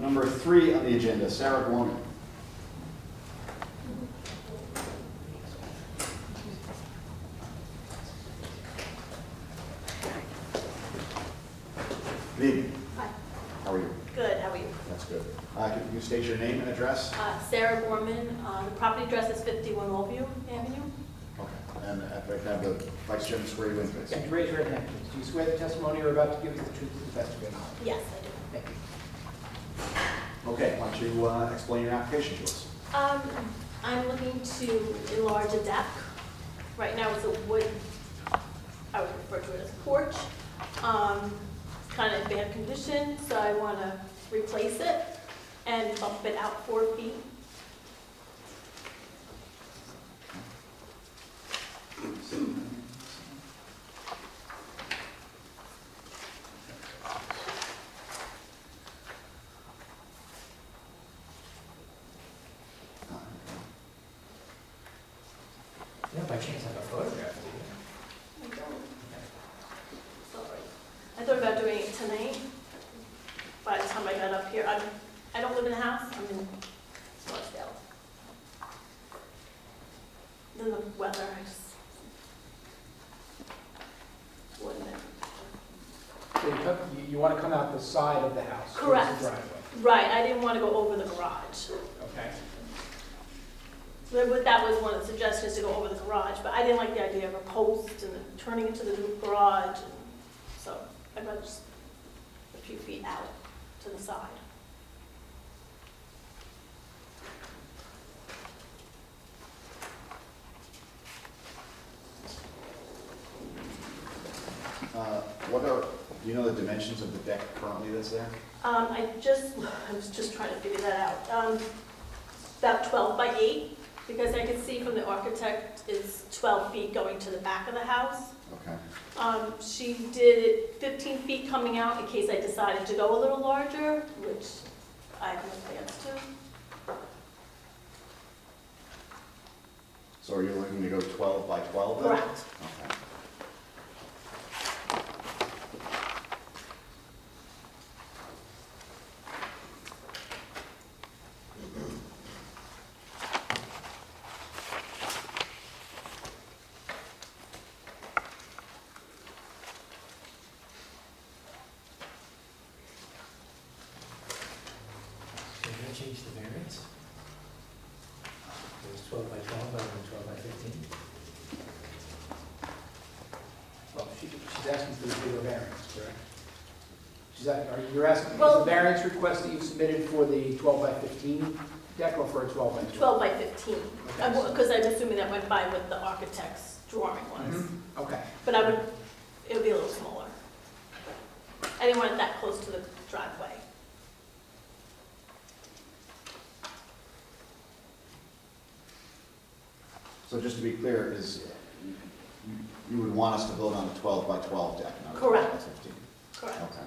Number 3 on the agenda, Sarah Gorman. Good evening. Hi. How are you? Good, how are you? That's good. Can you state your name and address? Sarah Gorman, the property address is 51 Oldview Avenue. Okay. And if I can have the Vice Chairman swear you in, please. Can you raise your right hand, please? Do you swear the testimony you're about to give is the truth to the best of your knowledge? Yes, I do. Thank you. Okay, why don't you explain your application to us? I'm looking to enlarge a deck. Right now it's a wood, I would refer to it as a porch. It's kind of in bad condition, so I want to replace it and bump it out 4 feet. Yeah, by chance have a photograph of you. I don't, sorry. I thought about doing it tonight. By the time I got up here, I don't live in a house, I'm in Scottsdale. Then the weather, I just wouldn't it? So you want to come out the side of the house? towards Correct. the driveway, Right, I didn't want to go over the garage. okay? That was one of the suggestions, to go over the garage, but I didn't like the idea of a post and then turning into the garage. And so I'd rather just a few feet out to the side. Do you know the dimensions of the deck currently that's there? I was just trying to figure that out. About 12 by 8, because I could see from the architect is 12 feet going to the back of the house. Okay. She did it 15 feet coming out in case I decided to go a little larger, which I have no plans to. So are you looking to go 12 by 12 then? Correct. Okay. So you're gonna change the variance? It was 12 by 12, rather than 12 by 15? Well, she's asking for the bigger variance, correct? You're asking, Well- is the variance request that you submitted for the 12 by 15 deck or for a 12 by 12? 12 by 15, Okay. because I'm assuming that went by what the architect's drawing was. Mhm. Okay. But it would be a little smaller. I didn't want it that close to the driveway. So just to be clear, you would want us to build on a 12 by 12 deck, not a 12 by Correct. 15? Correct. Okay.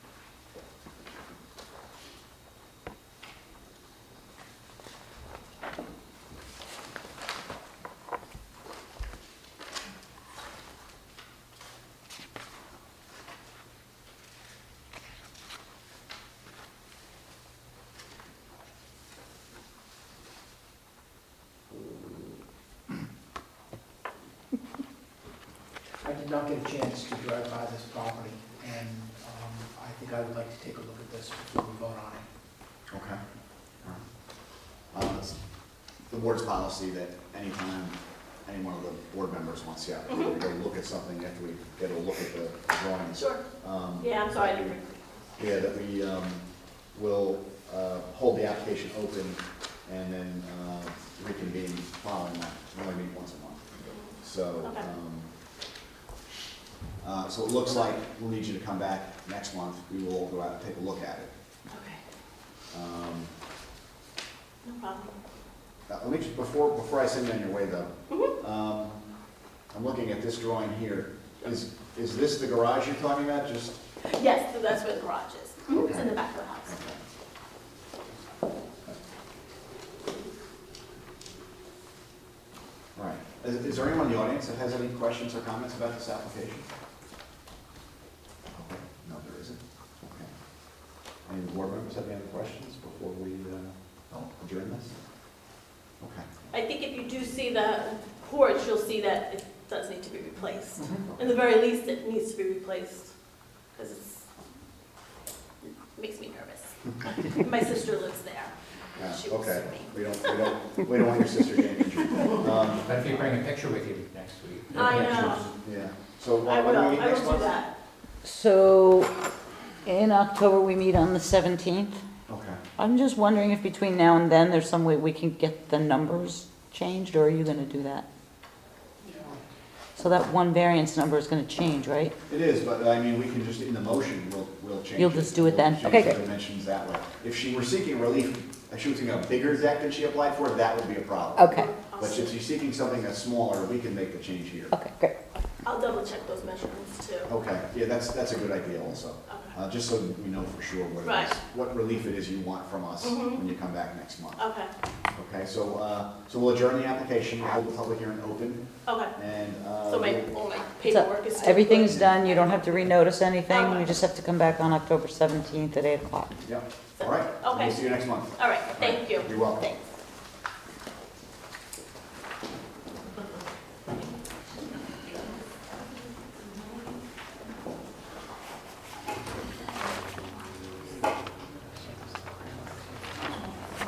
I did not get a chance to drive by this property, and I think I would like to take a look at this before we vote on it. Okay. All right. It's the board's policy that anytime any one of the board members wants the opportunity to go look at something after we get a look at the drawings. Sure. Yeah, I'm sorry, I didn't. Yeah, that we will hold the application open and then reconvene following that. We only meet once a month. So, Okay. so it looks like we'll need you to come back next month. We will all go out and take a look at it. Okay, Um, no problem. Let me just, before I send you on your way though, Mhm. I'm looking at this drawing here. Is this the garage you're talking about? Just, Yes, so that's where the garage is. It's in Okay. the back of the house. okay. All right. Is there anyone in the audience that has any questions or comments about this application? Okay. No, there isn't. Okay. Any board members have any other questions before we adjourn this? Okay. I think if you do see the porch, you'll see that it does need to be replaced. In the very least, it needs to be replaced, because it makes me nervous. My sister lives there. Yeah, She will okay. sue me. We don't want your sister getting injured. But if you bring a picture with you next week. I know. Yeah, so I when do we meet will next do month? that. So, in October, we meet on the 17th. Okay. I'm just wondering if between now and then, there's some way we can get the numbers changed, or are you gonna do that? So that one variance number is gonna change, right? It is, but I mean, we can just, in the motion, we'll change it. You'll just do it then? We'll Okay, change the great. dimensions that way. If she were seeking relief, if she was seeking a bigger deck than she applied for, that would be a problem. Okay, But if she's seeking something that's smaller, we can make the change here. okay, great. I'll double check those measurements too. Okay, yeah, that's a good idea also. Okay. Just so we know for sure what it Right. is, what relief it is you want from us Mhm. when you come back next month. Okay, Okay, so we'll adjourn the application, we'll hold the public hearing open, okay. and. So all my paperwork is still Everything's good? done, you don't have to renotice anything, Okay. you just have to come back on October 17th at 8 o'clock. Yep, all right. Okay. We'll see you next month. All right, thank you. You're welcome. Thanks.